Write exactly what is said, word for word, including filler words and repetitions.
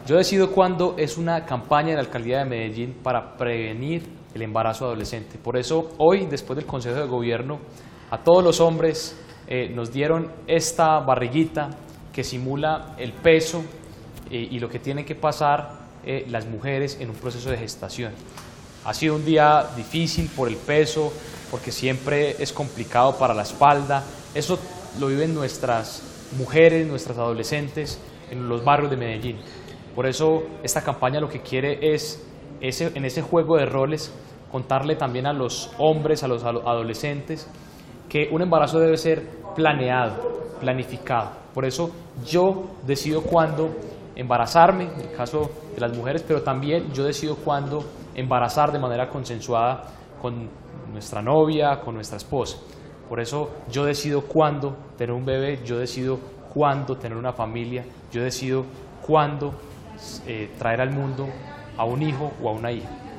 Yo decido cuándo es una campaña de la Alcaldía de Medellín para prevenir el embarazo adolescente. Por eso hoy, después del Consejo de Gobierno, a todos los hombres eh, nos dieron esta barriguita que simula el peso eh, y lo que tienen que pasar eh, las mujeres en un proceso de gestación. Ha sido un día difícil por el peso, porque siempre es complicado para la espalda. Eso lo viven nuestras mujeres, nuestras adolescentes en los barrios de Medellín. Por eso esta campaña lo que quiere es, ese, en ese juego de roles, contarle también a los hombres, a los adolescentes, que un embarazo debe ser planeado, planificado. Por eso yo decido cuándo embarazarme, en el caso de las mujeres, pero también yo decido cuándo embarazar de manera consensuada con nuestra novia, con nuestra esposa. Por eso yo decido cuándo tener un bebé, yo decido cuándo tener una familia, yo decido cuándo eh, traer al mundo a un hijo o a una hija.